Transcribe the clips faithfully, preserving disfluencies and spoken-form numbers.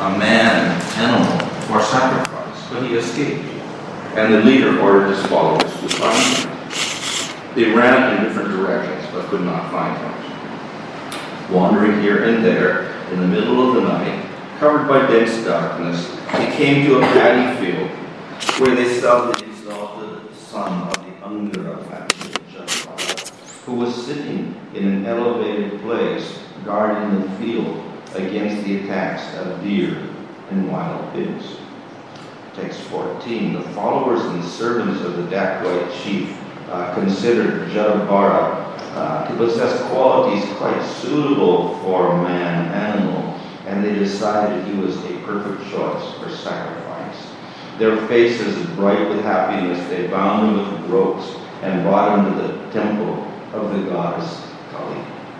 a man animal for sacrifice, but he escaped. And the leader ordered his followers to find him. They ran in different directions, but could not find him. Wandering here and there in the middle of the night, covered by dense darkness, they came to a paddy field where they saw the exalted son of the Angara family, Jadabara, who was sitting in an elevated place guarding the field against the attacks of deer and wild pigs. Text fourteen, the followers and servants of the Dakwite chief uh, considered Jadabara uh, to possess qualities quite suitable for a man animal, and they decided he was a perfect choice for sacrifice. Their faces bright with happiness, they bound him with ropes and brought him to the temple of the goddess Kali.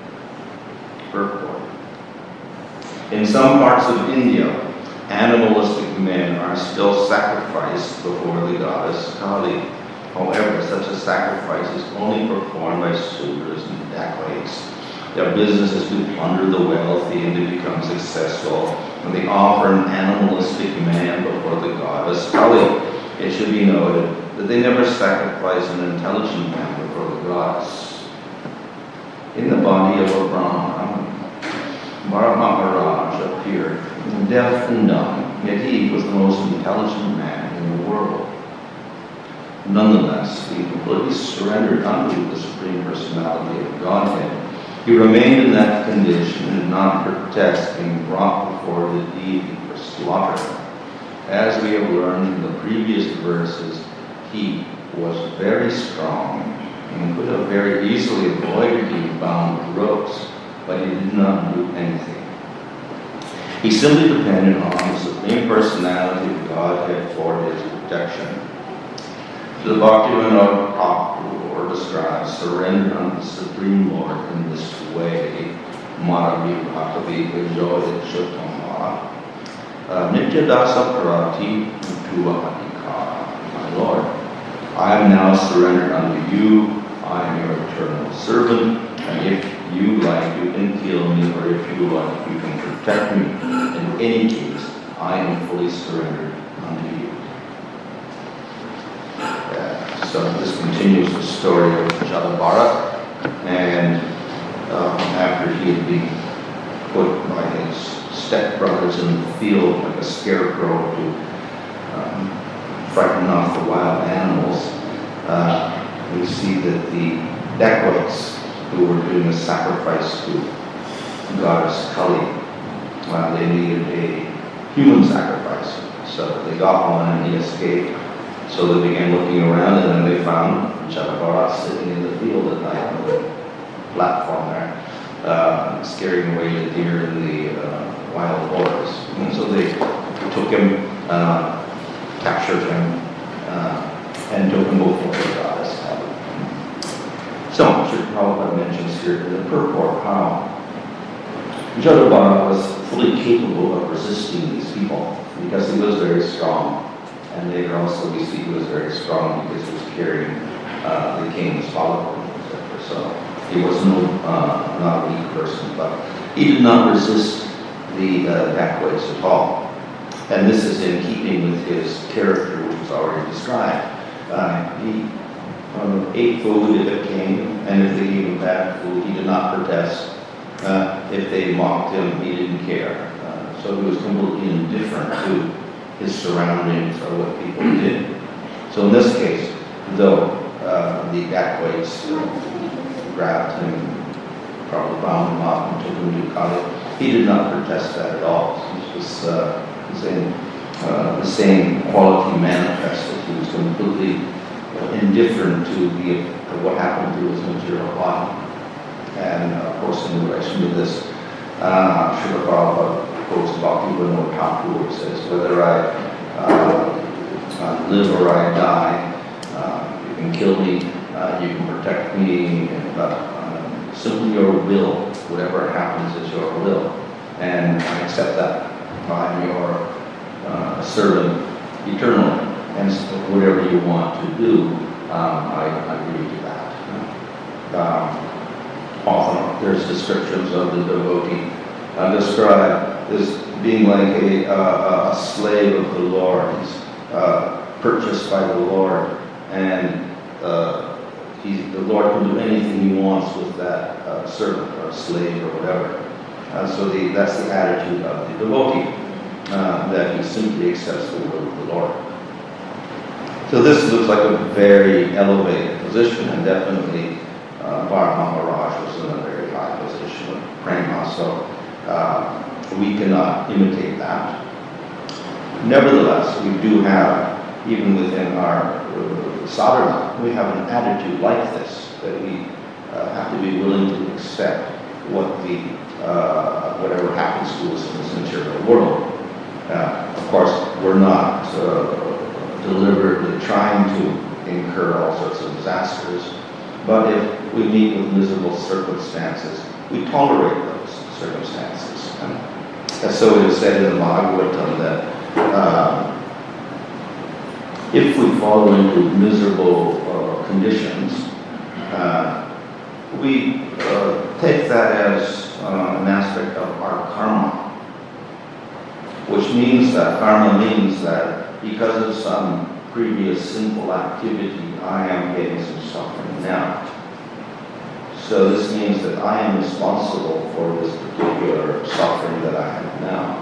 Purport. In some parts of India, animalistic men are still sacrificed before the goddess Kali. However, such a sacrifice is only performed by Sudras and Dakwites. Their business is to plunder the wealthy and to become successful, and they offer an animalistic man before the goddess Kali. It should be noted that they never sacrifice an intelligent man before the goddess. In the body of a Brahmana, Maharaj appeared, deaf and dumb, yet he was the most intelligent man in the world. Nonetheless, he completely surrendered unto the Supreme Personality of Godhead. He remained in that condition and did not protest being brought before the deity for slaughter. As we have learned in the previous verses, he was very strong and could have very easily avoided being bound with ropes, but he did not do anything. He simply depended on the Supreme Personality of Godhead for his protection. The Bhaktivinoda Thakur describes surrender unto the Supreme Lord in this way. Maravi Bhakti Vijoy Chotama Nityadasa Parati Tuva Adhikara. My Lord, I am now surrendered unto you. I am your eternal servant, and if you like, you can kill me, or if you like, you can protect me. In any case, I am fully surrendered unto you. Uh, so this continues the story of Jadabara, and um, after he had been put by his stepbrothers in the field like a scarecrow to um, frighten off the wild animals, uh, we see that the Dakwites, who were doing a sacrifice to goddess Kali, uh, they needed a human sacrifice. So they got one and he escaped. So they began looking around, and then they found Jadabara sitting in the field at night on the platform there, uh, scaring away the deer and the uh, wild boars. And so they took him, uh, captured him, uh, and took him before the goddess. So, Sri Prabhupada mentions here in the purport how Jadabara was fully capable of resisting these people because he was very strong. And later also we see he was very strong because he was carrying uh, the king's follower, et cetera. So he was no, uh, not a weak person, but he did not resist the uh, Dakwites at all. And this is in keeping with his character, which was already described. Uh, he um, ate food if it came, and if they gave him bad food, he did not protest. Uh, if they mocked him, he didn't care. Uh, so he was completely indifferent to his surroundings or what people did. So in this case, though uh, the Dakwites grabbed him, probably bound him up and took him to Kali, he did not protest that at all. He was uh, the same, uh, the same quality manifested. He was completely indifferent to the uh, what happened to his material body. And uh, of course, in relation to this, uh, Srila Prabhupada quotes Bhaktivinoda Thakur, says, whether I uh, uh, live or I die, uh, you can kill me, uh, you can protect me, but uh, simply your will, whatever happens is your will. And I accept that. I'm your uh, servant eternally. And so whatever you want to do, um, I, I agree to that. Um, often there's descriptions of the devotee uh, describe this being like a, uh, a slave of the Lord. He's uh, purchased by the Lord, and uh, he, the Lord can do anything he wants with that uh, servant or slave or whatever. Uh, so the, that's the attitude of the devotee, uh, that he simply accepts the will of the Lord. So this looks like a very elevated position, and definitely uh, Bharat Maharaj was in a very high position of prema, so uh, we cannot imitate that. Nevertheless, we do have, even within our uh, sadhana, we have an attitude like this, that we uh, have to be willing to accept what the uh, whatever happens to us in this material world. Uh, of course, we're not uh, deliberately trying to incur all sorts of disasters, but if we meet with miserable circumstances, we tolerate those circumstances. And so it is said in the Bhagavatam that uh, if we fall into miserable uh, conditions, uh, we uh, take that as uh, an aspect of our karma, which means that karma means that because of some previous sinful activity, I am getting some suffering now. So this means that I am responsible for this particular suffering that I have now.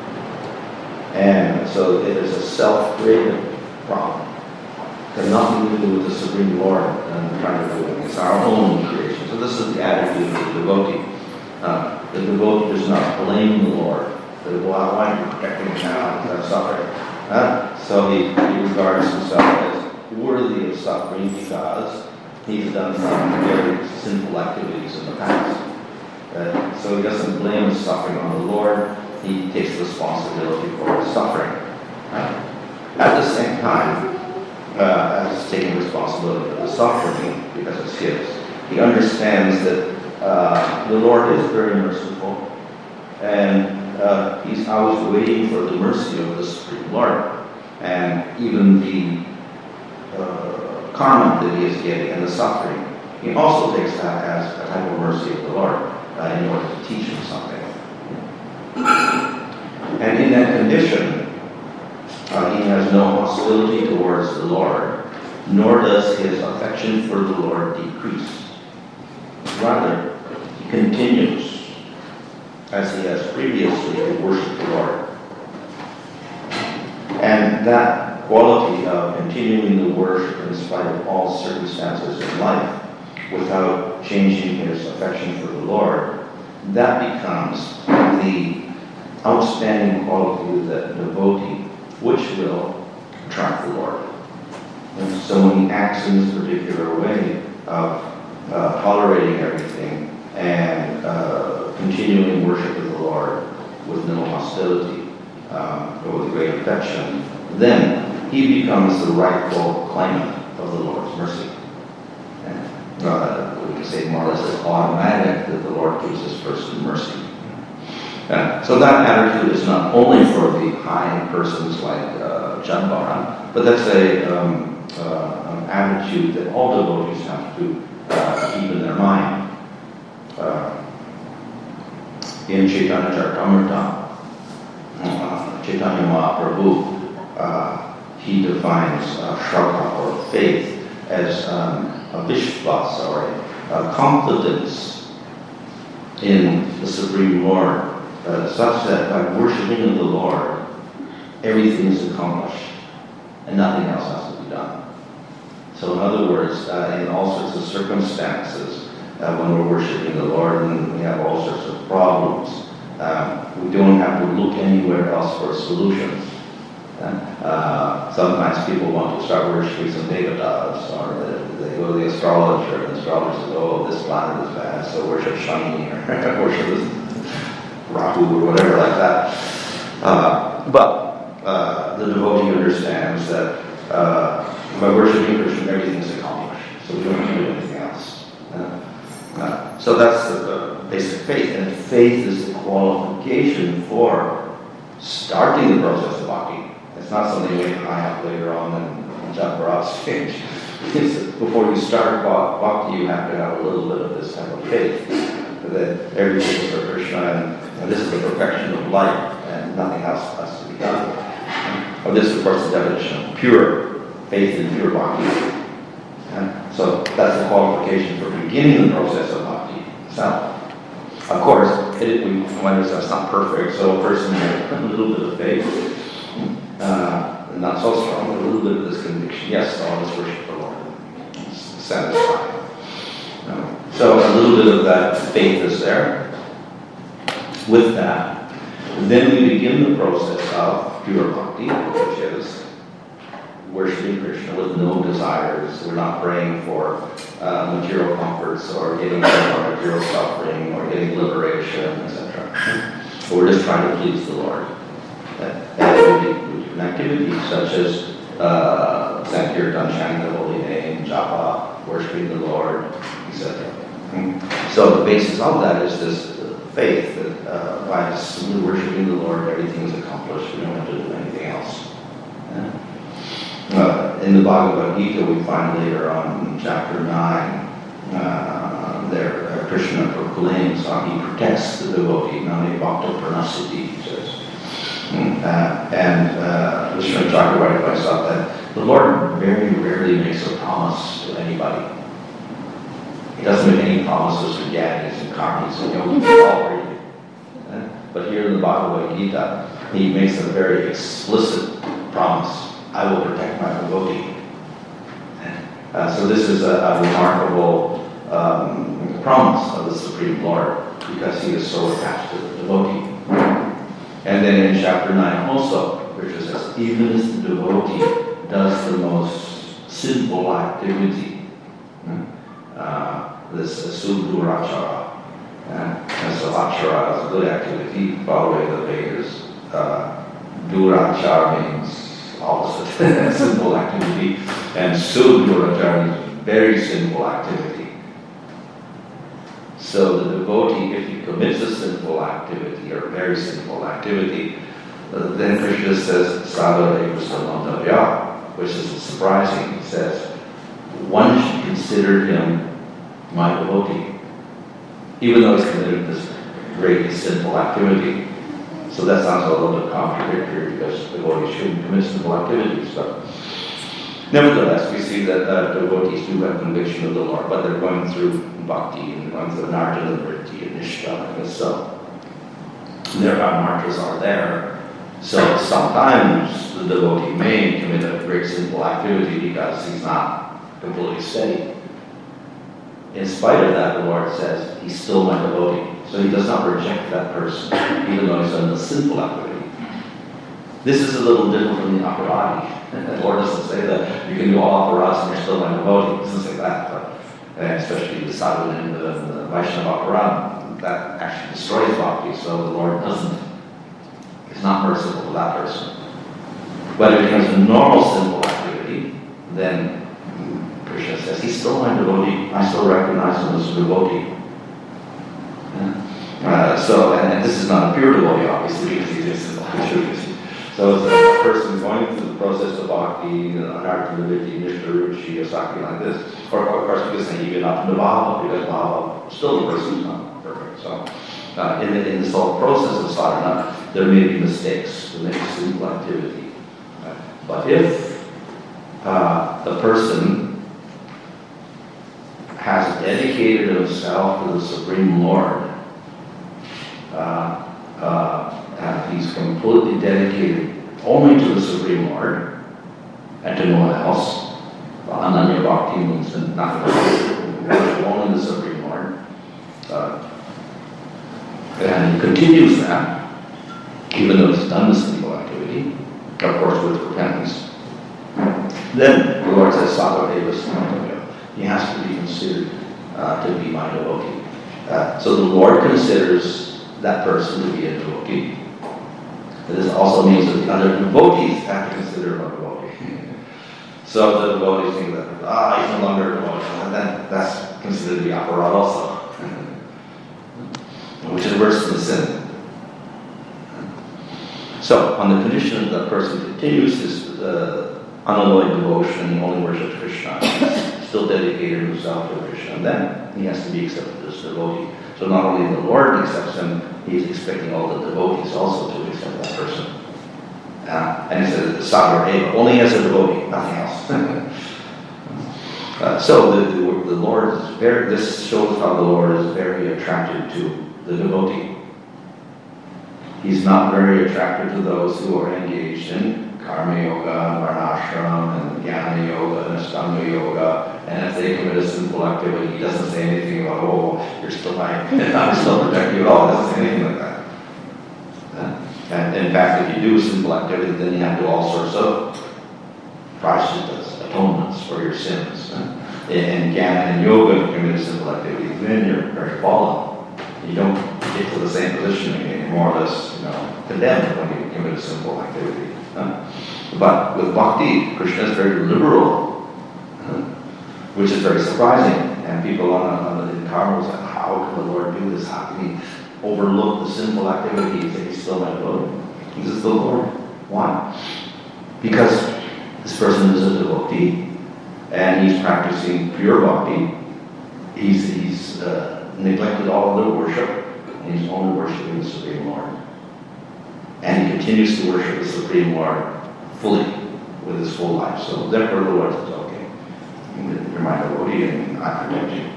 And so it is a self-created problem. It has nothing to do with the Supreme Lord and trying to do it. It's our own creation. So this is the attitude of the devotee. Uh, the devotee does not blame the Lord. That, well, why are you protecting me now? I'm suffering. Uh, so he, he regards himself as worthy of suffering because he's done some very sinful activities in the past. Uh, so he doesn't blame his suffering on the Lord. He takes responsibility for his suffering. Uh, at the same time, uh, as taking responsibility for the suffering because it's his, he understands that uh, the Lord is very merciful, and uh, he's always waiting for the mercy of the Supreme Lord, and even the uh, karma that he is getting and the suffering, he also takes that as a type of mercy of the Lord uh, in order to teach him something. And in that condition, uh, he has no hostility towards the Lord, nor does his affection for the Lord decrease. Rather, he continues, as he has previously, to worship the Lord. And that quality of continuing the worship in spite of all circumstances in life, without changing his affection for the Lord, that becomes the outstanding quality of the devotee, which will attract the Lord. And so when he acts in this particular way of uh, tolerating everything and uh, continuing worship of the Lord with no hostility um, or with great affection, then he becomes the rightful claimant of the Lord's mercy. And uh, we can say more or less it's automatic that the Lord gives this person mercy. Uh, so that attitude is not only for the high persons like uh, Jambara, but that's a, um, uh, an attitude that all devotees have to uh, keep in their mind. Uh, in Chaitanya Charitamrita, uh, Chaitanya Mahaprabhu, uh, he defines uh, Shraddha or faith as um, a vishwas or a, a confidence in the Supreme Lord. Uh, such that by worshiping the Lord, everything is accomplished and nothing else has to be done. So in other words, uh, in all sorts of circumstances, uh, when we're worshiping the Lord and we have all sorts of problems, uh, we don't have to look anywhere else for solutions. Uh, sometimes people want to start worshiping some devatas, or they, they go to the astrologer, and the astrologer says, oh, this planet is bad, so worship Shani, or worship this Rahu or whatever like that. Uh, but uh, the devotee understands that uh, by worshiping Krishna, everything is accomplished. So we don't have to do anything else. Uh, uh, so that's the, the basic faith. And faith is the qualification for starting the process of bhakti. It's not something you can high up later on and jump around stage. Before you start bhakti, you have to have a little bit of this type of faith. That everything is for Krishna, and, and this is the perfection of life, and and nothing else has to be done. Well, this, of course, is the definition of pure faith in pure bhakti. And so that's the qualification for beginning the process of bhakti itself. Of course, it, we understand it's not perfect, so a person with a little bit of faith, uh, not so strong, but a little bit of this conviction, yes, all this worship the Lord, it's satisfying. Um, so a little bit of that faith is there. With that, then we begin the process of pure bhakti, which is worshiping Krishna with no desires. We're not praying for uh, material comforts or getting rid of material suffering or getting liberation, et cetera. We're just trying to please the Lord. And activities such as uh, Sankirtan, chanting the holy name, japa, worshiping the Lord, et cetera. So the basis of that is this faith that uh, by simply worshiping the Lord, everything is accomplished. We don't have to do anything else. Yeah. Uh, in the Bhagavad Gita, we find later on in chapter nine, uh, there uh, Krishna proclaims how he protects the devotee, Name Bhakta Pranasiti, he says. Uh, and uh, Krishna Chakravarti points out that the Lord very rarely makes a promise to anybody. He doesn't make any promises to Gyanis and Karmis and Yogis already. Uh, but here in the Bhagavad Gita, he makes a very explicit promise. I will protect my devotee. Uh, so this is a, a remarkable um, promise of the Supreme Lord because he is so attached to the devotee. And then in chapter nine also, Krishna says, even as the devotee does the most sinful activity, uh, this sudurachara, and so achara is a good activity, following the Vedas. Uh, durachara means opposite, sinful activity, and sudurachara is very sinful activity. So the devotee, if he commits a sinful activity or very sinful activity, uh, then Krishna says, sadhave samantavya, which is surprising. He says, one should consider him my devotee, even though he's committed this greatly sinful activity. So that sounds a little bit contradictory because devotees shouldn't commit sinful activities. But nevertheless, we see that uh, devotees do have conviction of the Lord, but they're going through bhakti and going through narjana vritti and nishtha, and so their mantras are there. So sometimes the devotee may commit a great sinful activity because he's not completely steady. In spite of that, the Lord says, he's still my devotee. So he does not reject that person, even though he's done the sinful activity. This is a little different from the aparadi. The Lord doesn't say that you can do all aparads and you're still my devotee. He doesn't say that. But, and especially the sadhu and the, the Vaishnava aparad, that actually destroys bhakti. So the Lord doesn't, is not merciful to that person. But if it becomes a normal sinful activity, then Krishna says, he's still my devotee. I still recognize him as a devotee. Uh, so, and, and this is not a pure devotee, obviously, because he's just sinful activities. So it's a person going through the process of bhakti, anartha vritti, nishtha ruchi, or something like this. Or, of course, we can say even up into bhava, because bhava, still the person is not perfect. So, uh, in, the, in this whole process of sadhana, there may be mistakes, there may be sinful activity. Uh, but if uh, the person has dedicated himself to the Supreme Lord, uh, uh, and he's completely dedicated only to the Supreme Lord and to no one else. Ananya Bhakti means nothing else, only the Supreme Lord. Uh, and he continues that, even though he's done this sinful activity, of course with repentance. Then the Lord says, sadhave samantavya. He has to be considered uh, to be my devotee. Uh, so the Lord considers that person to be a devotee. This also means that the other devotees have to consider him a devotee. So the devotees think that, ah, he's no longer a devotee, and then that's considered to be aparad also, which is worse than sin. So, on the condition that the person continues his uh, unalloyed devotion, he only worships Krishna, he's still dedicated himself to Krishna, and then he has to be accepted as a devotee. So not only the Lord accepts him, he's expecting all the devotees also to accept that person. Sagareva, only as a devotee, nothing else. uh, so the, the, the Lord is very, this shows how the Lord is very attracted to the devotee. He's not very attracted to those who are engaged in karma yoga, varnashram, and jnana yoga, and ashtanga yoga, and if they commit a sinful activity, he doesn't say anything about, oh, you're still my, I'm still protecting you at all. He doesn't say anything like that. And in fact, if you do sinful activity, then you have to do all sorts of prashchitas, atonements for your sins. In jnana and yoga, if you commit a sinful activity, then you're very fallen. You don't get to the same position again. You're more or less, you know, condemned when you commit a sinful activity. But with bhakti, Krishna is very liberal, which is very surprising. And people on, on the, in karma will say, how can the Lord do this? How can he overlook the sinful activities that he's still not doing? He says, the Lord. Why? Because this person is a devotee, and he's practicing pure bhakti. He's, he's uh, neglected all other worship, and he's only worshiping the Supreme Lord. And he continues to worship the Supreme Lord fully with his full life. So therefore the Lord says, okay, you're my devotee and I protect you.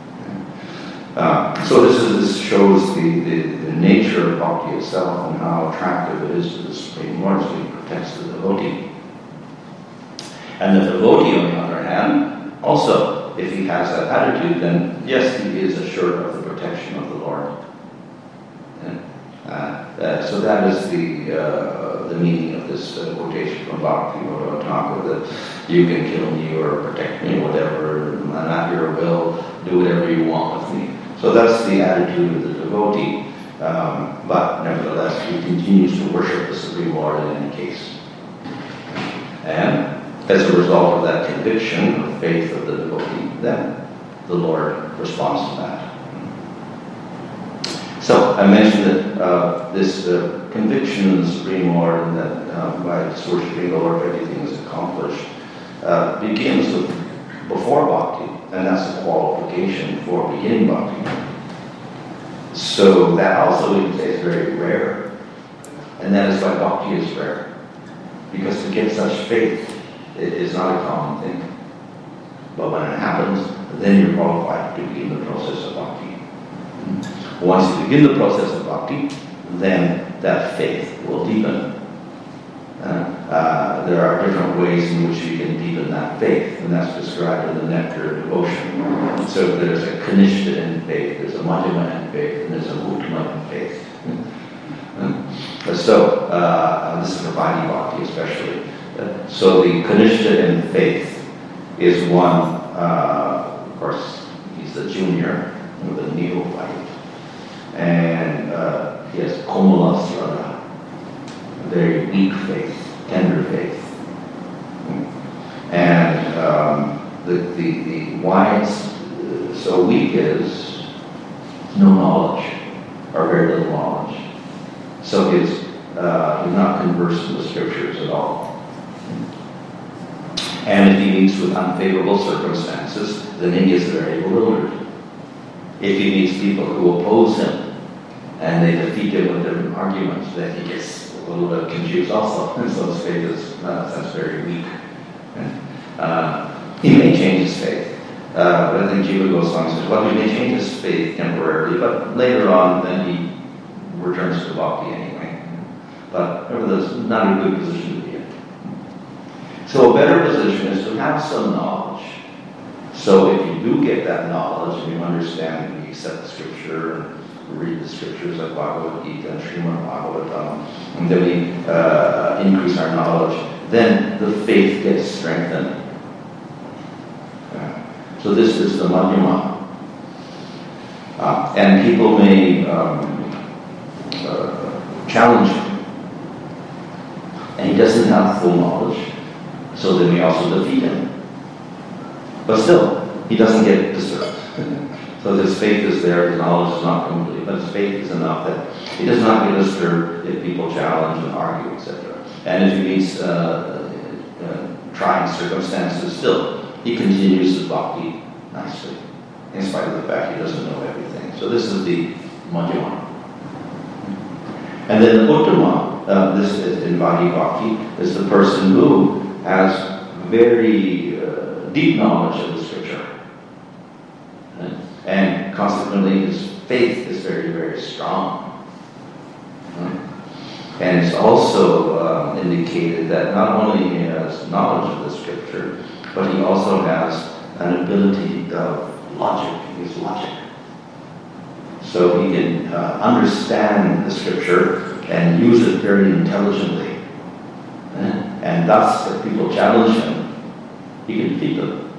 Uh, so this is this shows the, the, the nature of bhakti itself and how attractive it is to the Supreme Lord, so he protects the devotee. And the devotee, on the other hand, also, if he has that attitude, then yes, he is assured of the protection of the Lord. And, uh, uh, so that is the uh, the meaning of this uh, quotation from Bhakti Thakur, that you can kill me or protect me, whatever, I'm at your will, do whatever you want with me. So that's the attitude of the devotee, um, but nevertheless he continues to worship the Supreme Lord in any case. And as a result of that conviction or faith of the devotee, then the Lord responds to that. So I mentioned that uh, this uh, conviction in the Supreme Lord, and that uh, by worshiping the Lord everything is accomplished, uh, begins with before bhakti, and that's a qualification for beginning bhakti. So that also, we can say, is very rare, and that is why bhakti is rare, because to get such faith it is not a common thing. But when it happens, then you're qualified to begin the process of bhakti. Once you begin the process of bhakti, then that faith will deepen. Uh, uh, there are different ways in which you can deepen that faith, and that's described in the Nectar of Devotion. So there's a Kanishta in faith, there's a Madhyama in faith, and there's a Uttama in faith. Uh, so uh, this is for Vaidhi Bhakti especially. Uh, so the Kanishta in faith is one, uh, of course, he's the junior with a neophyte. And uh, he has Komala Sraddha, very weak faith, tender faith. And um, the, the, the why it's so weak is no knowledge, or very little knowledge. So he's, uh, he's not conversant with scriptures at all. And if he meets with unfavorable circumstances, then he gets very bewildered. If he meets people who oppose him, and they defeat him with different arguments, then he gets a little bit confused also. And so his faith is, in that sense, very weak. Uh, he may change his faith. Uh, but I think Jiva Goswami says, well, he may change his faith temporarily, but later on, then he returns to bhakti anyway. But nevertheless, not a good position to be in. So a better position is to have some knowledge. So if you do get that knowledge, and you understand and you accept the scripture, and read the scriptures like Bhagavad Gita and Srimad Bhagavatam, and then we uh, increase our knowledge, then the faith gets strengthened. Uh, so this is the Madhyama. Uh, and people may um, uh, challenge him. And he doesn't have full knowledge, so they may also defeat him. But still, he doesn't get disturbed. So his faith is there, his knowledge is not complete, but his faith is enough that he does not get disturbed if people challenge and argue, et cetera. And if he meets uh, uh, trying circumstances, still, he continues his bhakti nicely, in spite of the fact he doesn't know everything. So this is the Madhyama. And then the Uttama uh, this is Embodied Bhakti, is the person who has very uh, deep knowledge of the scripture. Right? And consequently, his faith is very, very strong. Right? And it's also uh, indicated that not only he has knowledge of the scripture, but he also has an ability of logic. He's logic. So he can uh, understand the scripture and use it very intelligently. And thus, if people challenge him, he can defeat them.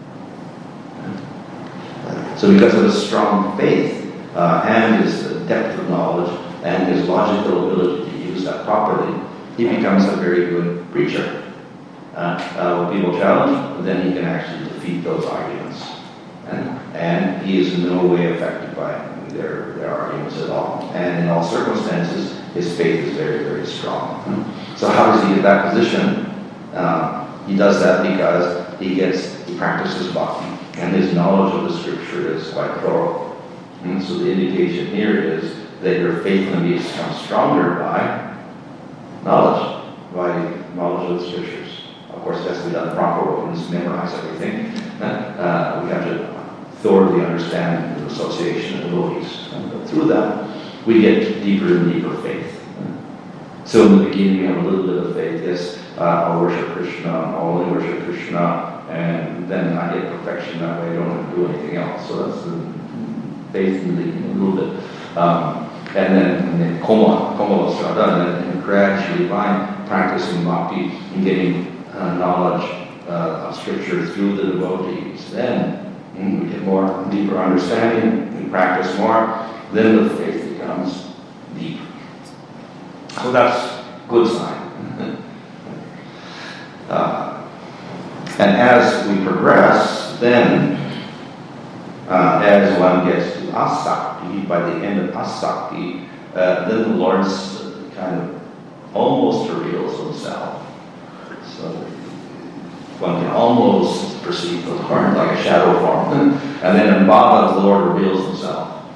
So because of his strong faith uh, and his depth of knowledge and his logical ability to use that properly, he becomes a very good preacher. Uh, uh, when people challenge, then he can actually defeat those arguments. And, and he is in no way affected by their, their arguments at all. And in all circumstances, his faith is very, very strong. So how does he get that position? Uh, he does that because he gets, he practices bhakti, and his knowledge of the scripture is quite thorough. And so the indication here is that your faith can become stronger by knowledge, by knowledge of the scriptures. Of course, it has to be done the proper way. We must memorize everything. Uh, we have to thoroughly understand the association of devotees. And through that, we get deeper and deeper faith. So in the beginning, we have a little bit of faith. Yes, uh, I'll worship Krishna, I'll only worship Krishna, and then I get perfection that way. I don't have to do anything else. So that's the faith in the beginning, a little bit. Um, and then, and then koma, koma strada, and then and gradually by practicing bhakti and getting uh, knowledge uh, of scripture through the devotees, then mm, we get more deeper understanding, we practice more, then the faith becomes deep. So that's a good sign. uh, and as we progress, then uh, as one gets to asakti, by the end of asakti, uh, then the Lord kind of almost reveals himself. So one can almost perceive the Lord like a shadow form. And then in Baba, the Lord reveals himself.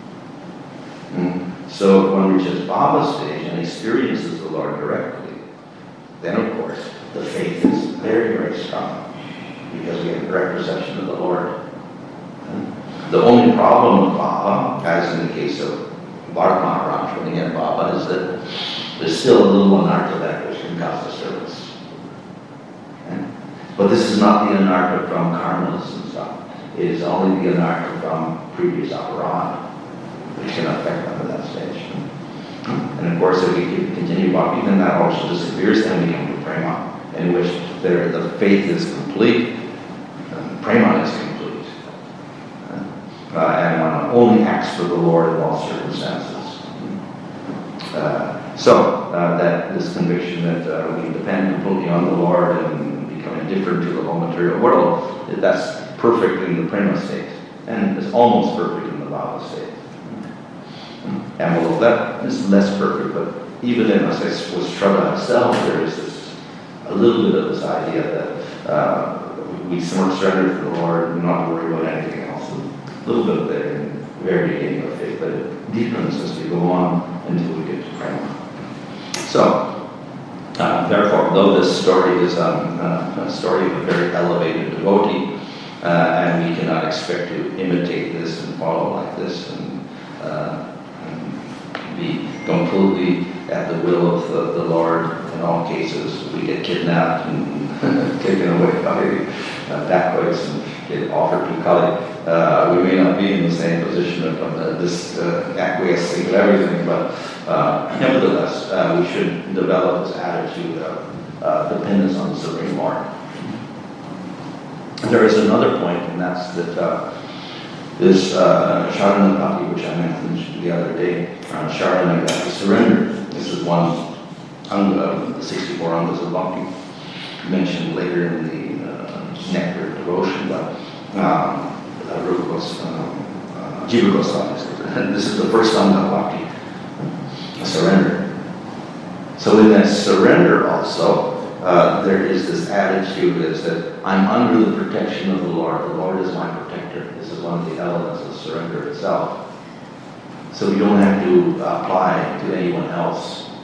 Mm. So when one reaches Baba's stage and experiences the Lord directly, then of course the faith is very, very strong because we have direct perception of the Lord. Mm. The only problem with Baba, as in the case of Bharat Maharaj when he had Baba, is that there's still a little anartha that which can cause disturbance. Okay? But this is not the anartha from karmas and stuff. It is only the anartha from previous aparad, which can affect them at that stage. And of course, if we continue bhakti, then that also disappears, then we come to prema, in which there, the faith is complete, and prema is complete. Uh, and one only acts for the Lord in all circumstances. Uh, so, uh, that this conviction that uh, we depend completely on the Lord and become indifferent to the whole material world, that's perfect in the prema state, and it's almost perfect in the bhava state. And well, that is less perfect, but even in, as I was Shraddha itself, there is this, a little bit of this idea that uh, we surrender to the Lord and not worry about anything else. A little bit of there in the very beginning of faith, but it deepens as we go on until we get to prema. So, uh, therefore, though this story is um, uh, a story of a very elevated devotee, uh, and we cannot expect to imitate this and follow like this and uh, be completely at the will of the, the Lord. In all cases, we get kidnapped and taken away by uh, dacoits and get offered to Kali. Uh, we may not be in the same position of uh, this uh, acquiescing of everything, but uh, nevertheless, uh, we should develop this attitude of uh, dependence on the Supreme Lord. There is another point, and that's that uh, this uh, Sharanagati, which I mentioned the other day, uh, Sharanagati, surrender. This is one anga of the sixty-four angas of bhakti, mentioned later in the uh, Nectar of Devotion, but um, uh, Rupa Goswami, uh, Jiva Goswami. This is the first anga of bhakti, surrender. So in that surrender also, uh, there is this attitude is that I'm under the protection of the Lord. The Lord is my protector. This is one of the elements of surrender itself. So we don't have to apply to anyone else.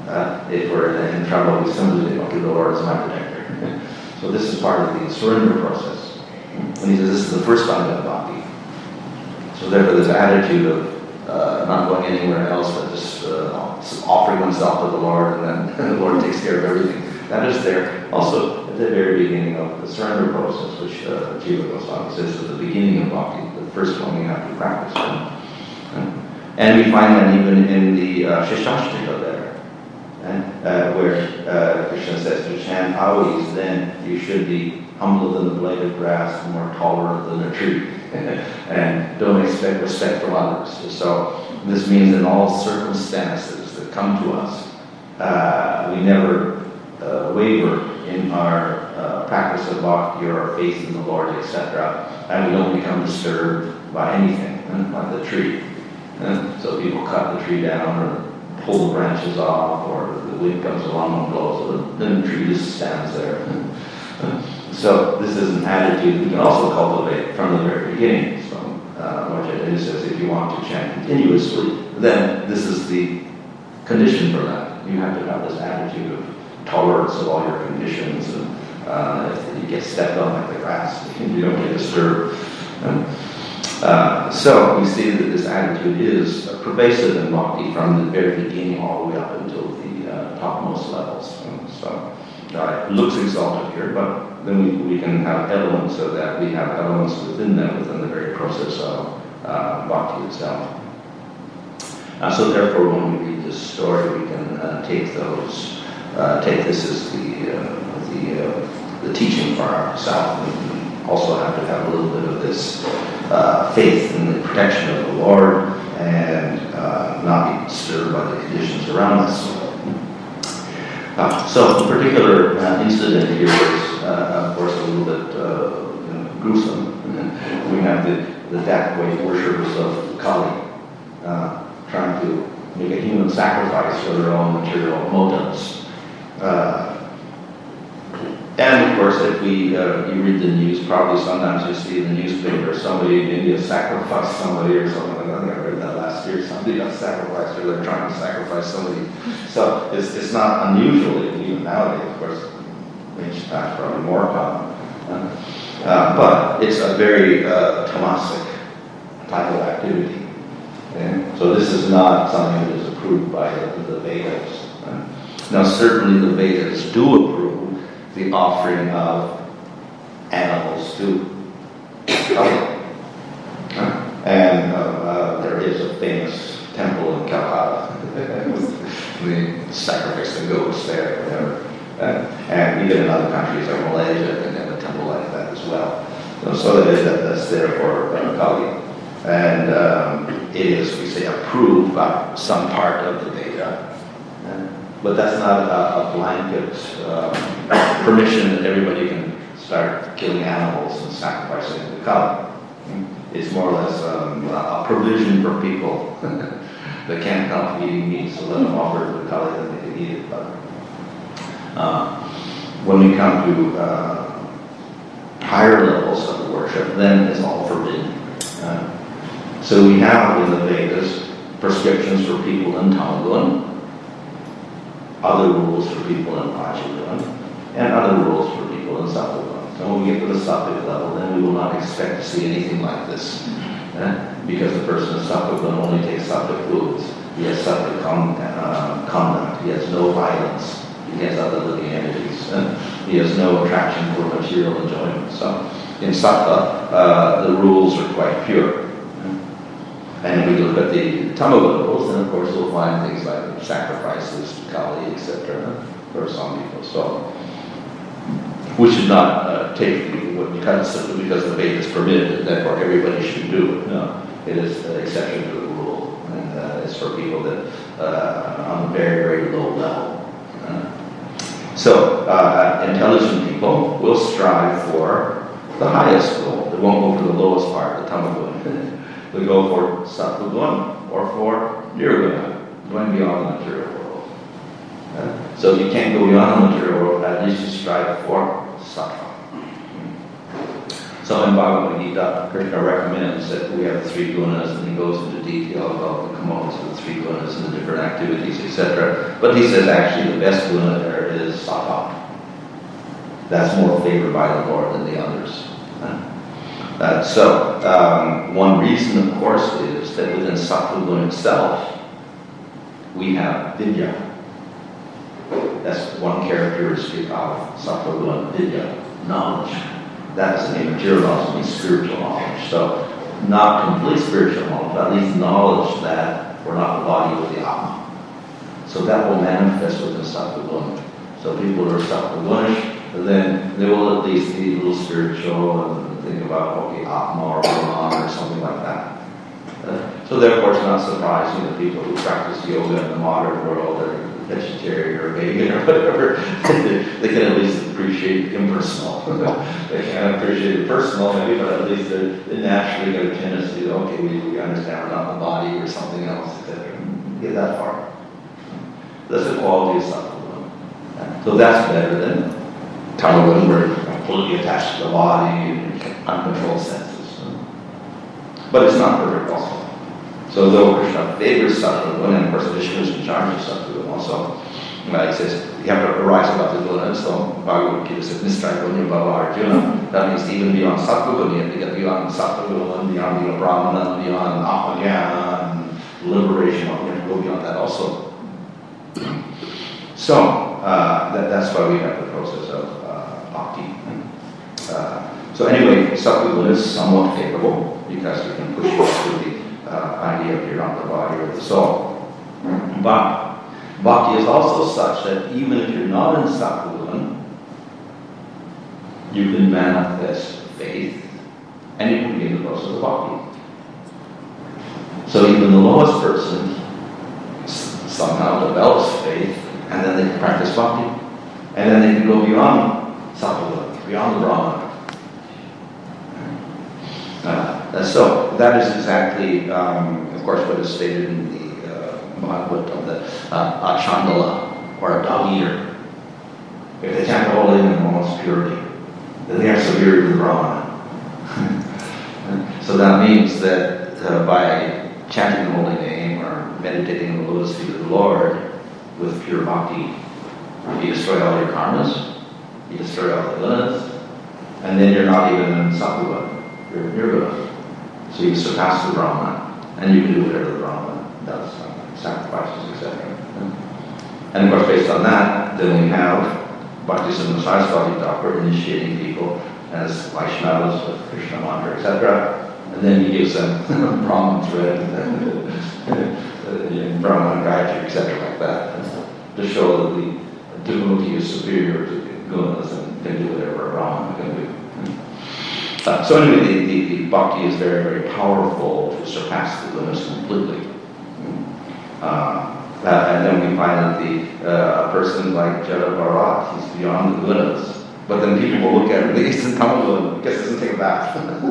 Uh, if we're in trouble, we simply look to the Lord as my protector. So this is part of the surrender process. And he says this is the first kind of bhakti. So therefore this attitude of uh, not going anywhere else but just uh, offering oneself to the Lord, and then the Lord takes care of everything. That is there. Also, at the very beginning of the surrender process, which uh, Jiva Goswami says is the beginning of bhakti, the first one we have to practice. And, and we find that even in the uh, Shishashtika there, and, uh, where uh, Krishna says to chant always, then you should be humbler than the blade of grass, more tolerant than a tree, and don't expect respect from others. So this means in all circumstances that come to us, uh, we never uh, waver in our uh, practice of bhakti or our faith in the Lord, et cetera, and we don't become disturbed by anything, uh, like the tree. Uh, so people cut the tree down or pull the branches off, or the wind comes along and blows, so then the tree just stands there. Uh, so this is an attitude we can also cultivate from the very beginning. So uh, Lord Chaitanya says if you want to chant continuously, then this is the condition for that. You have to have this attitude of tolerance of all your conditions, and uh, if you get stepped on like the grass, you don't get disturbed. And, uh, so we see that this attitude is uh, pervasive in bhakti from the very beginning all the way up until the uh, topmost levels. And so uh, it looks exalted here, but then we, we can have elements of that. We have elements within them, within the very process of uh, bhakti itself. Uh, so therefore, when we read this story, we can uh, take those Uh, take this as the uh, the, uh, the teaching for ourselves. We also have to have a little bit of this uh, faith in the protection of the Lord, and uh, not be disturbed by the conditions around us. Uh, so the particular uh, incident here is, uh, of course, a little bit uh, you know, gruesome. We have the, the death weight worshippers of Kali uh, trying to make a human sacrifice for their own material motives. Uh, and of course, if we uh, you read the news, probably sometimes you see in the newspaper somebody in India sacrificed somebody or something like that. I think I read that last year. Somebody got sacrificed, or they're trying to sacrifice somebody. So it's it's not unusual even nowadays. Of course, ancient times probably more common. Uh, uh, but it's a very uh, tamasic type of activity. Okay? So this is not something that is approved by the, the Vedas. Uh, Now, certainly the Vedas do approve the offering of animals to Kali. And uh, uh, there is a famous temple in Calcutta. We sacrifice the goats there, whatever. Uh, and even in other countries like Malaysia, they have a temple like that as well. So, so that is, that, that's there for uh, Kali. And um, it is, we say, approved by some part of the Veda. Uh, But that's not a, a blanket uh, permission that everybody can start killing animals and sacrificing to Kali. It's more or less um, a provision for people that can't help eating meat, so let them offer it to Kali and they can eat it. But uh, when we come to uh, higher levels of the worship, then it's all forbidden. Uh, so we have in the Vedas prescriptions for people in Tamagun, other rules for people in Rajagun, and other rules for people in Sattvagun. So when we get to the Sattvic level, then we will not expect to see anything like this. Eh? Because the person in Sattvagun only takes Sattvic foods. He has Sattvic con- uh, conduct. He has no violence against other living entities. Eh? He has no attraction for material enjoyment. So in Sattva, uh, the rules are quite pure. And if we look at the Tamagun rules, then of course we'll find things like sacrifices to Kali, et cetera, for some people. So we should not uh, take what because simply because the Vedas permit it, therefore everybody should do it. No, it is an exception to the rule, and uh, it's for people that uh, on a very very low level. Uh, so uh, intelligent people will strive for the highest goal. They won't go for the lowest part, the Tamagun. We go for Sattvagun or for Nirguna, going beyond the material world. Uh, so if you can't go beyond the material world, at least you strive for Sattva. So in Bhagavad Gita, Krishna recommends that we have the three gunas, and he goes into detail about the components of the three gunas and the different activities, et cetera. But he says actually the best guna there is sattva. That's more favored by the Lord than the others. Uh, so um, one reason, of course, is that within sattva guna itself, we have vidya. That's one characteristic of sattva guna, vidya, knowledge. That is the name of material knowledge, means spiritual knowledge. So, not complete spiritual knowledge, but at least knowledge that we're not the body with the Atma. So that will manifest within sattva guna. So people who are sattva gunish, then they will at least be a little spiritual and think about, okay, Atma or Brahman or something like that. Uh, so therefore it's not surprising that people who practice yoga in the modern world are vegetarian or vegan or whatever, they can at least appreciate impersonal. They can't appreciate it personal maybe, but at least they naturally get a tendency to, okay, we, we understand we're not the body or something else, et cetera. Get that far. That's the quality of sattva. So that's better than tamogun, where you're completely attached to the body and uncontrolled senses. But it's not perfect also. So though Krishna favors sattva guna, and of course Vishnu is in charge of sattva guna also, uh, he says you have to arise above the guna. So Bhagavad Gita says Nishtai Gunya Bhava Arjuna. That means even beyond sattva guna, you have to get beyond sattva guna, beyond the brahmana, beyond Atmajnana, and liberation. You have to go beyond that also. So uh, that, that's why we have the process of uh, bhakti. Uh, so anyway, sattva guna is somewhat favorable because we can push it to the Uh, idea of you're not the body or the soul. But bhakti is also such that even if you're not in sattva guna, you can manifest faith and you can begin the process of bhakti. So even the lowest person s- somehow develops faith, and then they can practice bhakti, and then they can go beyond sattva guna, beyond the brahmana. Uh, so that is exactly, um, of course, what is stated in the uh, Bhagavad of the uh, Achandala, or a dog eater. If they chant the whole name in almost purity, then they are superior to the Brahmana. So that means that uh, by chanting the holy name or meditating on the lotus feet of the Lord with pure bhakti, you destroy all your karmas, you destroy all the gunas, and then you're not even in sattva. You're nirvana. So you surpass the Brahman, and you can do whatever the Brahman does, like sacrifices, et cetera. And of course, based on that, then we have Bhaktisiddhanta Saraswati Thakur initiating people as Vaishnavas with Krishna mantra, et cetera. And then he gives them Brahman thread, and Brahman Gayatri, et cetera, like that, to show that the devotee is superior to the gunas and can do whatever a Brahman can do. Uh, so anyway, the, the, the bhakti is very, very powerful to surpass the gunas completely. Uh, uh, and then we find that the uh, a person like Jada Bharat, he's beyond the gunas. But then people will look at him, he's in Tamil, guess doesn't take a bath.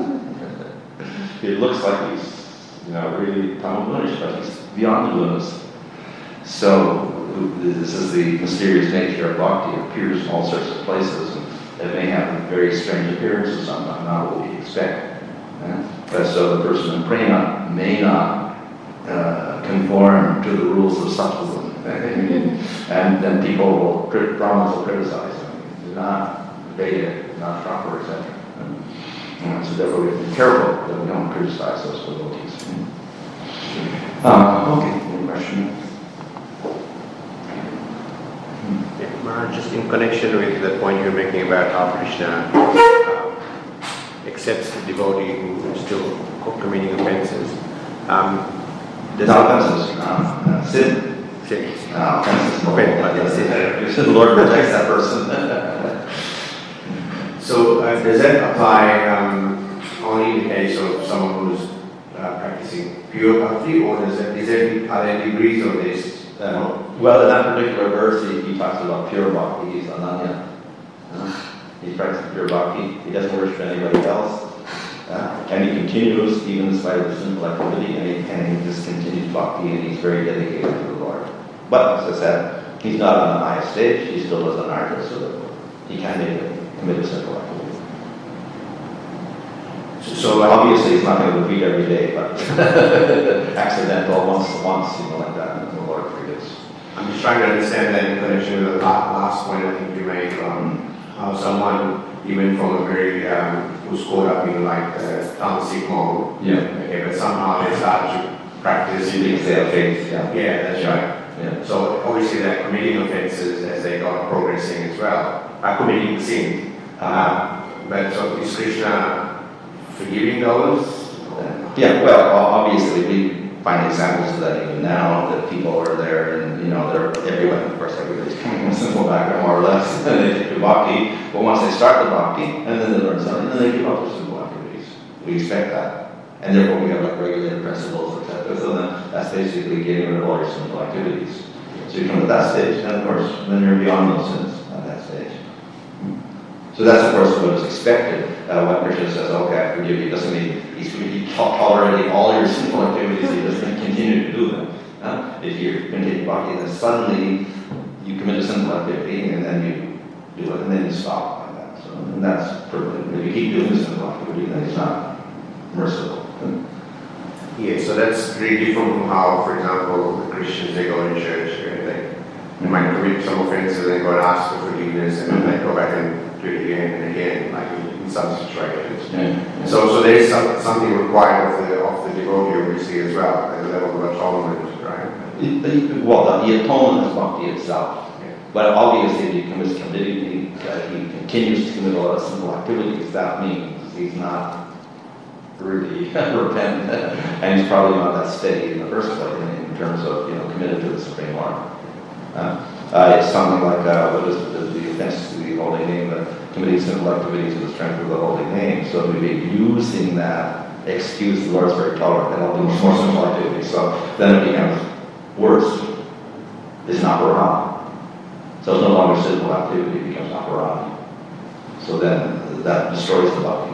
It looks like he's, you know, really Tamil gunish, but he's beyond the gunas. So this is the mysterious nature of bhakti. It appears in all sorts of places. And it may have a very strange appearances, sometimes not what we expect. Uh, but so the person in prema may not uh, conform to the rules of sattva guna. And then people will, Brahmins will criticize them. They're not Vedic, not proper, et cetera. Uh, so therefore we have to be careful that we don't criticize those devotees. Uh, okay, any question? Yeah, Maharaj, just in connection with the point you're making about how Krishna uh, accepts the devotee who is still committing offenses. Um, does Not offenses, uh, sin. Sin. Uh, offenses, Offense, but it's sin. The Lord protects that person. So uh, does that apply um, only in the case of someone who's uh, practicing pure bhakti, or does that, is there, are there degrees of this? Uh, well, in that particular verse, he, he talks about pure bhakti. He's ananya. Uh, he's practicing pure bhakti. He doesn't worship anybody else. Uh, and he continues, even in spite of the sinful activity, and he, and he just continues bhakti, and he's very dedicated to the Lord. But, as I said, he's not on the highest stage. He still is an artist, so that he can't even commit a sinful activity. So like, Obviously, it's not going to repeat every day, but accidental once once, you know, like that, and the Lord forgives. I'm just trying to understand that in connection with the la- last point I think you made, um, how someone, even from a very, um, who's caught up in like the tamastic mode, Yeah. okay, but somehow they start to practice. Because they have faith, yeah. Yeah, that's right. Yeah. So obviously they're committing offenses as they go progressing as well, are committing the sin. Uh, but so is Krishna forgiving those? Yeah, well, obviously we find examples of that even now, that people are there and, you know, they're everyone, of course, everybody's coming from a simple background more or less, and they take the bhakti, but once they start the bhakti, and then they learn something, and then they give up their simple activities. We expect that. And therefore we have like regulated principles, et cetera. So then that's basically getting rid of all your simple activities. So you come to that stage, and of course, then you're beyond those sins at that stage. So that's of course what is expected. Uh, when Krishna says, okay, I forgive you, doesn't mean he's he's tolerating all your sinful activities, he doesn't continue to do them. Uh, if you continue bhakti, then suddenly you commit a sinful activity, and then you do it, and then you stop like that. So and that's perfect. If you keep doing the sinful activity, then it's not merciful. Yeah, so that's very different from how, for example, the Christians, they go to church, and they, they might commit some offenses, and they go and ask for forgiveness, and then they go back and do it again and again, like in, in some situations. Yeah. So, so there is some, something required of the of the devotee, obviously, as well, at the level of atonement, right? It, it, well, the, the atonement is bhakti itself. Yeah. But obviously, if he commits committing, uh, he continues to commit a lot of simple activities, that means he's not really repentant, and he's probably not that steady in the first place in, in terms of, you know, committed to the Supreme Lord. Uh, uh, it's something like, uh, what is it, the, the offense to the holy name, but committing simple activities to the strength of the holy name. So we'd be using that excuse, the Lord's very tolerant, and I'll do more simple activities. So then it becomes worse. It's not aparad. So it's no longer simple activity, it becomes aparad. So then that destroys the bhakti.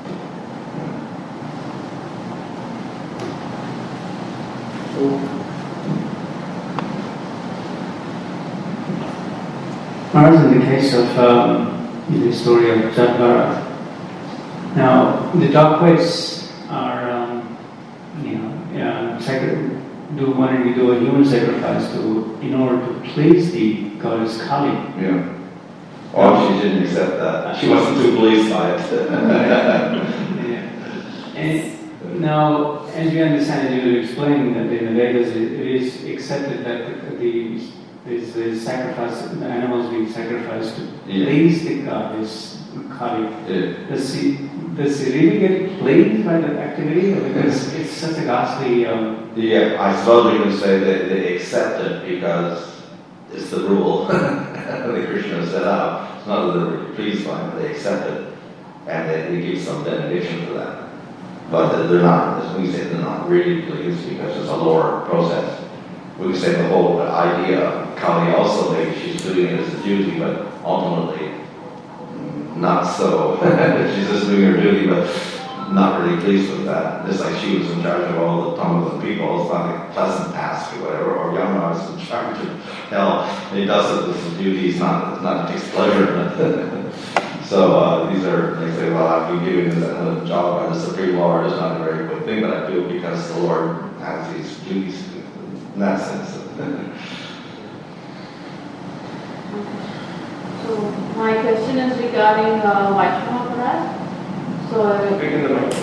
Whereas in the case of um, the story of Jadbharat, now the Dakwets are, um, you know, uh, sacri- do when we do a human sacrifice to in order to please the goddess Kali. Yeah. Oh, she didn't accept that. She wasn't too pleased by it. Yeah. And now, as you understand, as you were explaining that in the Vedas, it, it is accepted that the, the is the sacrifice, the animals being sacrificed to Yeah. please the goddess Kali. Yeah. Does he does he really get pleased by the activity? Because it's such a ghastly. Um, Yeah, I suppose you can say that they accept it because it's the rule that Krishna set out. It's not that they're really pleased by it, but they accept it, and they, they give some benediction for that. But they're not, as we say, they're not really pleased because it's a lower process. We say the whole idea of Kali also, maybe she's doing it as a duty, but ultimately not so. She's just doing her duty, but not really pleased with that. Just like she was in charge of all the tongues of people, it's not a pleasant task or whatever, or Yama is in charge of hell. He does it with the duty, he's not, it's not takes pleasure in it. So uh, these are, they say, well, I've been given a job by the Supreme Lord, it's not a very good thing, but I do it because the Lord has these duties in that sense. So my question is regarding uh, Vaishnava Aparad. So uh, Speak in the mic.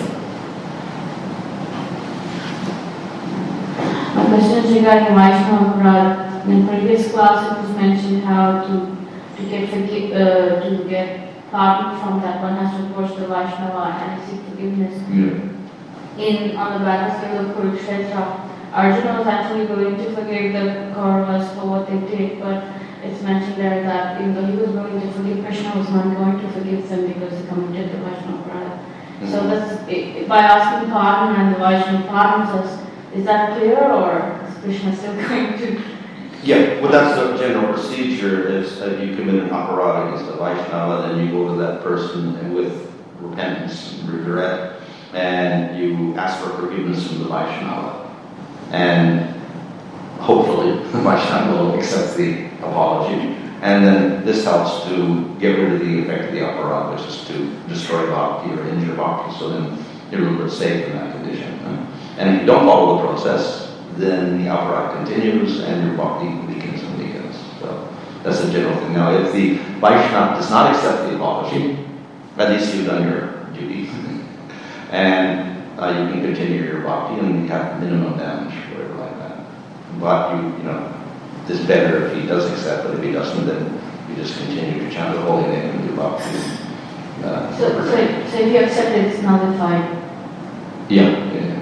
my question is regarding Vaishnava Aparad. In previous class, it was mentioned how to to get forgi- uh, to get pardon from that one has to approach the Vaishnava and seek forgiveness. Yeah. In on the battlefield of Kurukshetra, Arjuna was actually going to forgive the Kauravas for what they did, but it's mentioned there that even though he was going to forgive, Krishna was not going to forgive them because they committed the Vaishnava Aparad. Mm-hmm. So that's, it, by asking pardon and the Vaishnava pardons us, is that clear, or is Krishna still going to? Yeah, well, that's the general procedure. Is uh, you commit an aparad against a Vaishnava, then you go to that person and with repentance and regret, and you ask for forgiveness from the Vaishnava. And hopefully the Vaishnava will accept the apology. And then this helps to get rid of the effect of the aparad, which is to destroy bhakti or injure bhakti. So then you're a little bit safe in that condition. Huh? And if you don't follow the process, then the outbreak continues and your body weakens and weakens. So that's a general thing. Now, if the Vaishnava does not accept the apology, at least you've done your duty, and uh, you can continue your bhakti and you have minimum damage, whatever like that. But you, you know, it's better if he does accept, but if he doesn't, then you just continue to chant the holy name and do bhakti. Uh, so, so, so if you accept it, it's nullified. Yeah, yeah, yeah.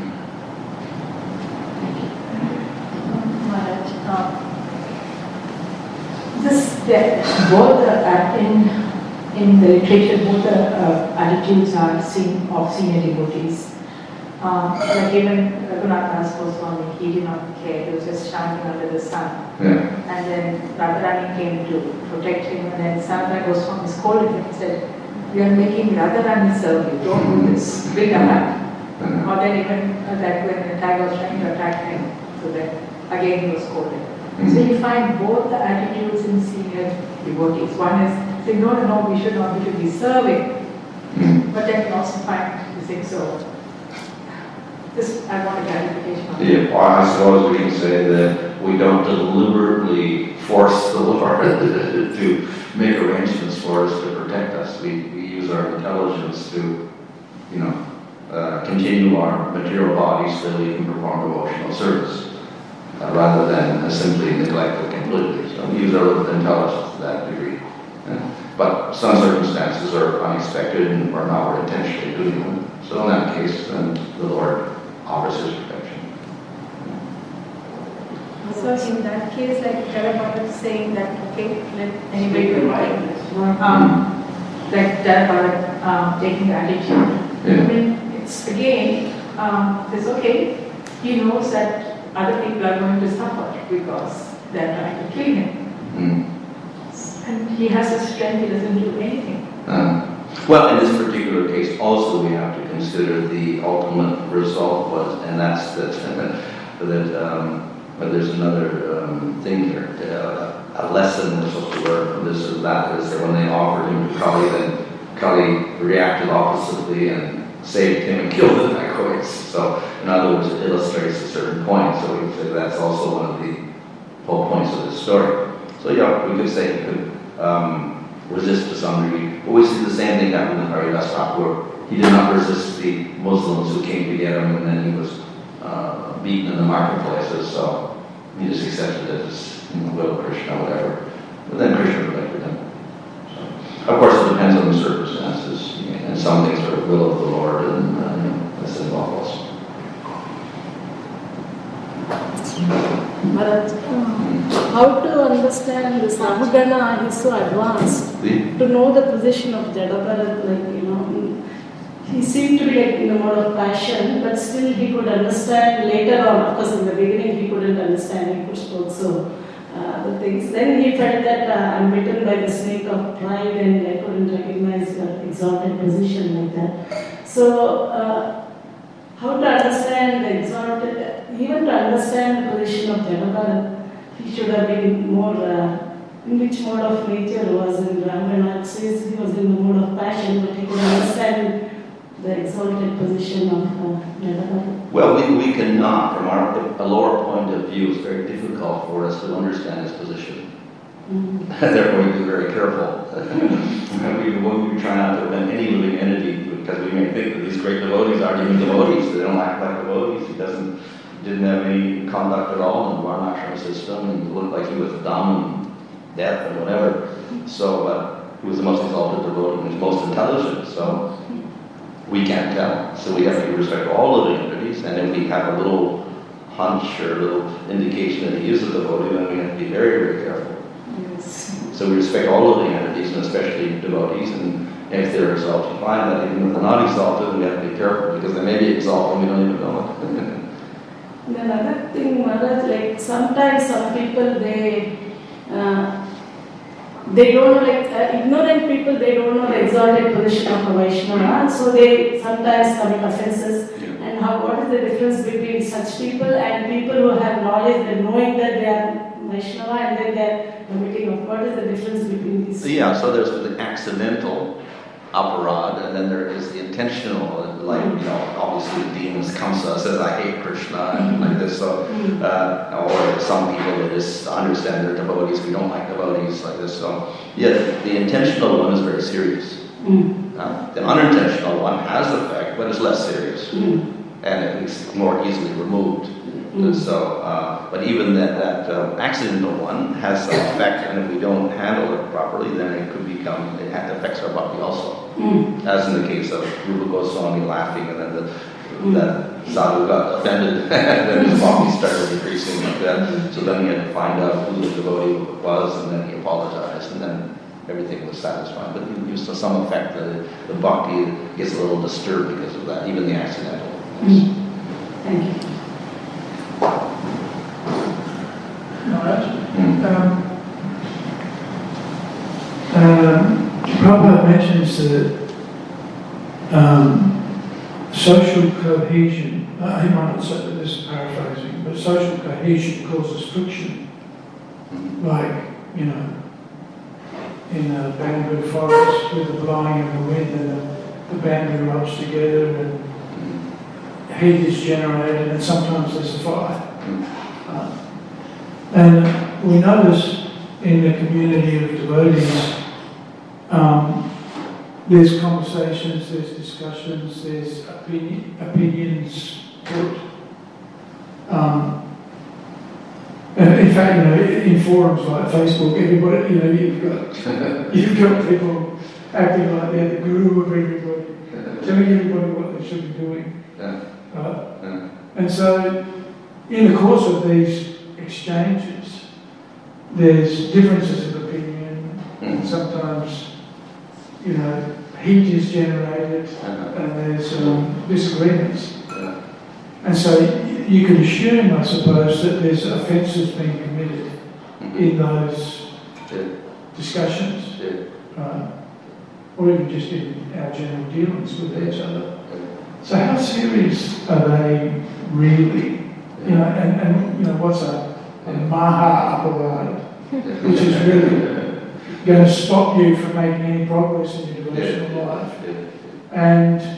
Maharaj, uh, this, the, both the, uh, in, in the literature, both the uh, attitudes are seen of senior devotees. Um, like even Raghunath Das Goswami, he did not care, he was just chanting under the sun. Yeah. And then Radharani came to protect him, and then Sanatana Goswami scolded him and said, "You are making Radharani serve you, don't do this, bring her back." Uh-huh. Or then even uh, that when the tiger was trying to attack him, so then again he was scolded. Mm-hmm. So you find both the attitudes in senior devotees. One is saying, no, no, no, we should not, we should be serving. Mm-hmm. But then you also find you think so. This, I want a clarification on that. Yeah, well, I suppose we can say that we don't deliberately force the Lord to make arrangements for us to protect us. We, we use our intelligence to, you know, uh, continue our material bodies so we can perform devotional service, uh, rather than uh, simply neglect it completely. So we use our little intelligence to that degree. Yeah. But some circumstances are unexpected and are not intentionally doing them. So in that case, then the Lord offers his protection. So in that case, like Therapeutic is saying that, okay, let anybody do it. Um, like Therapeutic um, taking the attitude. Yeah. I mean, it's again, um, it's okay. He knows that other people are going to suffer because they're trying to kill him. Mm. And he has the strength, he doesn't do anything. Uh, well, in this particular case, also we have to consider the ultimate result was, and that's that, that um, but there's another um, thing here, uh, a lesson we're supposed to learn from this or that is that when they offered him to Kali, then Kali reacted oppositely and saved him and killed the dacoits. So, in other words, it illustrates a certain point. So we say that's also one of the whole points of this story. So yeah, we could say he could um, resist to some degree. But we see the same thing happen in Haridas Thakur. He did not resist the Muslims who came to get him, and then he was uh, beaten in the marketplaces. So he just accepted it as, you know, will of Krishna, whatever. But then Krishna protected him. So, of course, it depends on the circumstances, and some things are will of the Lord, and uh, you know, that's involved also. Maharaj, uh, how to understand this Rahugana? He's so advanced The, to know the position of Jadabharat, like, you know, he seemed to be like in a mode of passion, but still he could understand later on. Of course, in the beginning he couldn't understand, he pushed also uh, the things. Then he felt that uh, I'm bitten by the snake of pride and I couldn't recognize your exalted position like that. So, uh, how to understand the exalted, even to understand the position of Jadabharat, he should have been more, uh, in which mode of nature was in Ramana. It says he was in the mode of passion, but he could understand the exalted position of uh, Jadabharat. well, we, we cannot, from our a lower point of view, it's very difficult for us to understand his position. Mm. Therefore, we be very careful. we, we try not to offend any living entity, because we may think that these great devotees aren't even devotees. They don't act like devotees. He doesn't, didn't have any conduct at all in the Varnashram system, and looked like he was dumb and deaf and whatever. So, uh, he was the most exalted devotee and he was most intelligent. So, we can't tell. So we have to respect all living entities, and if we have a little hunch or a little indication that he is a devotee, then we have to be very, very careful. Yes. So we respect all living entities, and especially devotees, and if they're exalted, fine, but even if they're not exalted, we have to be careful, because they may be exalted and we don't even know it. And another thing, Maharaj, like sometimes some people, they uh, they don't know, like uh, ignorant people, they don't know the exalted position of a Vaishnava, so they sometimes commit offenses. Yeah. And how, what is the difference between such people and people who have knowledge and knowing that they are Vaishnava and then they are committing of, what is the difference between these? So yeah, so there's the accidental aparad, and then there is the intentional, like, you know, obviously the demons comes to us, says, I hate Krishna, and like this, so, uh, or some people that just understand they're devotees, we don't like devotees, like this, so, yeah, the intentional one is very serious. Mm. Uh, the unintentional one has effect, but it's less serious, Mm. and it's more easily removed. Mm. So, uh, but even that, that uh, accidental one has some effect, and if we don't handle it properly, then it could become, it affects our body also. Mm. As in the case of Rupa Goswami laughing, and then the, Mm. the sadhu got offended, and then his body started decreasing like that. So then he had to find out who the devotee was, and then he apologized, and then everything was satisfied. But you used to some effect, the, the bhakti gets a little disturbed because of that, even the accidental. Mm. Thank you. Maharaj, Mm. um, um, Prabhupada mentions that um, social cohesion, uh, he might not say that this is paraphrasing, but social cohesion causes friction. Like, you know, in a bamboo forest with the blowing of the wind and the, the bamboo rubs together and heat is generated and sometimes there's a fire. Uh, and we notice in the community of devotees, um, there's conversations, there's discussions, there's opinion, opinions put. Um, and in fact, you know, in forums like Facebook, everybody, you know, you've got you've got people acting like they're the guru of everybody, telling everybody what they should be doing. Yeah. Right? Yeah. And so, in the course of these exchanges, there's differences of opinion, and sometimes, you know, heat is generated, and there's um, disagreements. Yeah. And so you can assume, I suppose, that there's offences being committed in those Yeah. discussions, Yeah. right? Or even just in our general dealings with each other. So how serious are they really? You know, and, and you know, what's a, a maha aparad, which is really going to stop you from making any progress in your devotional life. And,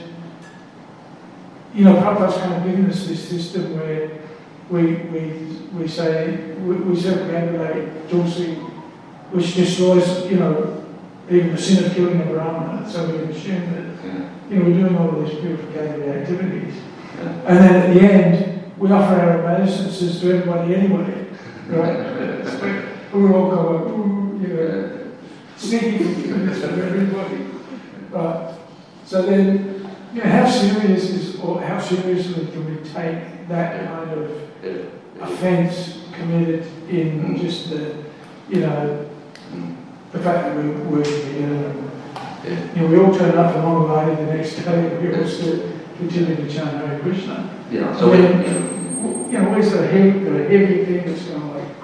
you know, Prabhupada's kind of given us this system where we we we say, we, we circumambulate Tulsi, which destroys, you know, even the sin of killing a Brahmana, so we can assume that, you know, we're doing all of these purificative activities. And then at the end, we offer our obeisances to everybody anyway, right? We all go, ooh, you know, seeking forgiveness from everybody. Right. So then, you know, how serious is, or how seriously can we take that kind of offence committed in just the, you know, the fact that we're working together? And, you know, we all turn up for Mongolia the next day, and we all still continue to chant Hare Krishna. Yeah, so I we, mean, you know, you know, where's the heavy, the heavy thing that's going to like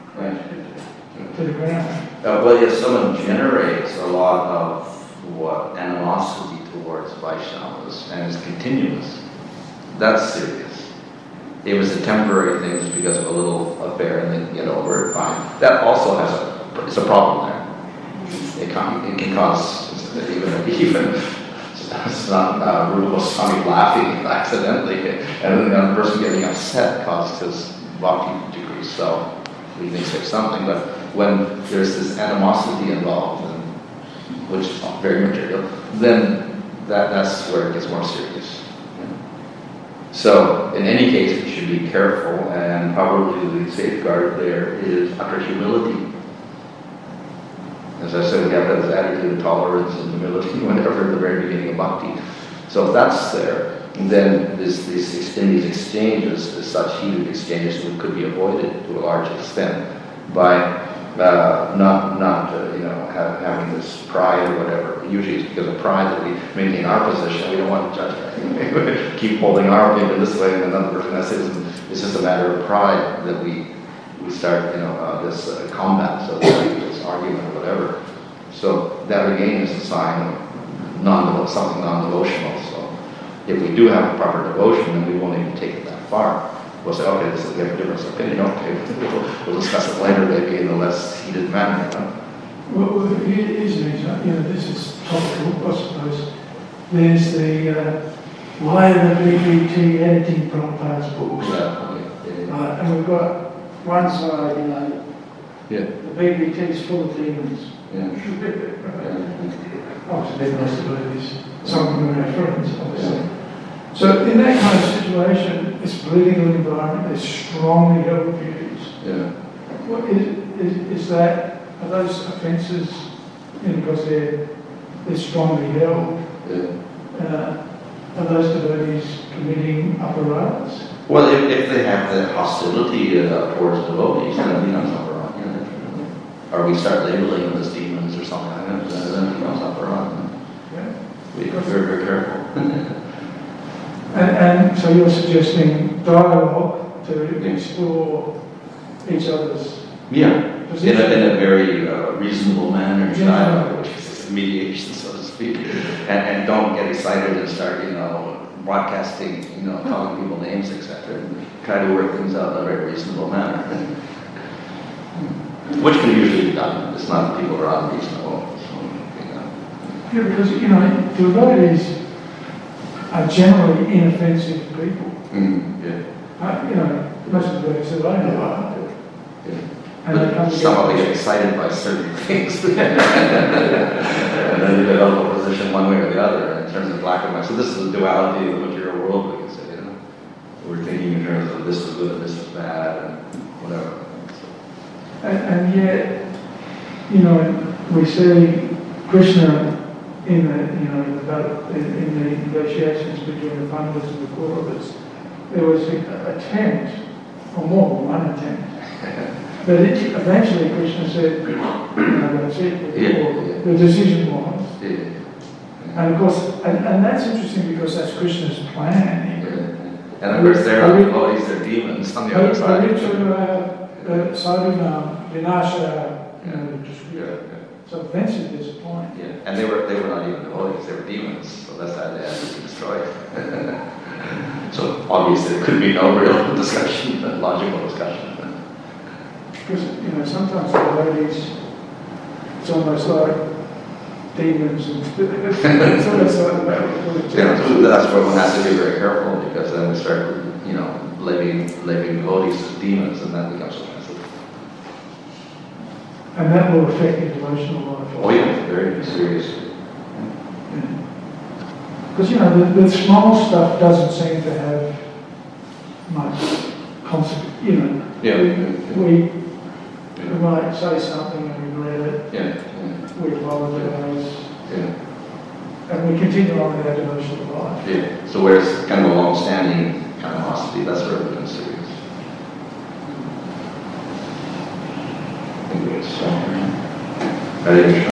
right. to the ground? Uh, well, if someone generates a lot of what animosity towards Vaishnavas and is continuous, that's serious. It was a temporary thing just because of a little affair and they can get over it, fine. That also has a, it's a problem there. It can, it can cause, even, even it's not uh, Rupa Goswami laughing accidentally, and then the other person getting upset caused his bhakti to decrease. So we may say something, but when there's this animosity involved, and, which is not very material, then that, that's where it gets more serious. So in any case, we should be careful, and probably the safeguard there is utter humility. As I said, we have that as attitude of tolerance and humility whenever at the very beginning of bhakti. So if that's there, then this, this, in these exchanges, such heated exchanges could be avoided to a large extent by uh, not, not uh, you know, have, having this pride or whatever. Usually it's because of pride that we maintain our position. We don't want to judge. Keep holding our opinion this way and another person. That's it. It's just a matter of pride that we we start, you know, uh, this uh, combat, so this argument or whatever. So that again is a sign of non something non-devotional. So if we do have a proper devotion, then we won't even take it that far. We'll say, okay, this is, we have a difference of opinion. Okay, we'll, we'll discuss it later, maybe in a less heated manner. You know? Well, well, here is an example, you know, this is topical, I suppose. There's the, uh, why are the B B T editing Prabhupada's books? Yeah, yeah, Uh, and we've got one side, you know, yeah, the B B T is full of demons. yeah. Oh, it's a bit nice to believe this. Some of our friends, obviously. So in that kind of situation, it's a political environment, there's strongly held views. Yeah. What is, is, is that, are those offences, you know, because they're, they're strongly held, Yeah. uh, are those devotees committing upper Well, if, if they have the hostility uh, towards devotees, then it becomes upper you know. Or we start labeling them as demons or something like that, then it becomes upper Yeah. We are very, very careful. And, and so you're suggesting dialogue to explore each other's Yeah, in a, position? in a very uh, reasonable manner, Yeah. dialogue, which is mediation, so to speak. And, and don't get excited and start, you know, broadcasting, you know, calling people names, et cetera. Try to work things out in a very reasonable manner. Which can usually be done. It's not that people are unreasonable. So, you know. Yeah, because, you know, devotees are generally inoffensive people. Mm, yeah. Uh, you know, most of the devotees that I know are. Yeah. And they come But some of them together. get excited by certain things. And then they develop a position one way or the other in terms of black and white. So this is the duality of the material world, we can say, you know. We're thinking in terms of this is good and this is bad and whatever. So, And, and yet, you know, we see Krishna in the, you know, in the, battle- in, in the negotiations between the Pandavas and the Kauravas. There was an attempt, or more than one attempt, but it, eventually Krishna said, you know, that's it. Yeah, yeah. The decision was. yeah. And of course, and, and that's interesting because that's Krishna's plan. Yeah. And of course, they're not devotees, they're demons on the other side. Uh, Sadhuna, Vinasha, you know, just, Yeah, so offensive is a point. yeah. And they were they were not even devotees, they were demons. So that's how they had to be destroyed. So obviously there could be no real discussion, logical discussion. Because, you know, sometimes the devotees, it's almost like demons and it's almost like Yeah, so that's where one has to be very careful because then we start, you know, labeling, labeling devotees as demons and that becomes offensive. and that will affect your devotional life. Oh yeah, very serious. Because, you know, the, the small stuff doesn't seem to have much consequence, you know. Yeah. We, we might say something and regret it, Yeah, yeah, we apologise, yeah. and we continue on with our devotional life. Yeah. So whereas kind of a long-standing animosity, that's where it becomes serious. I think it's, uh, I think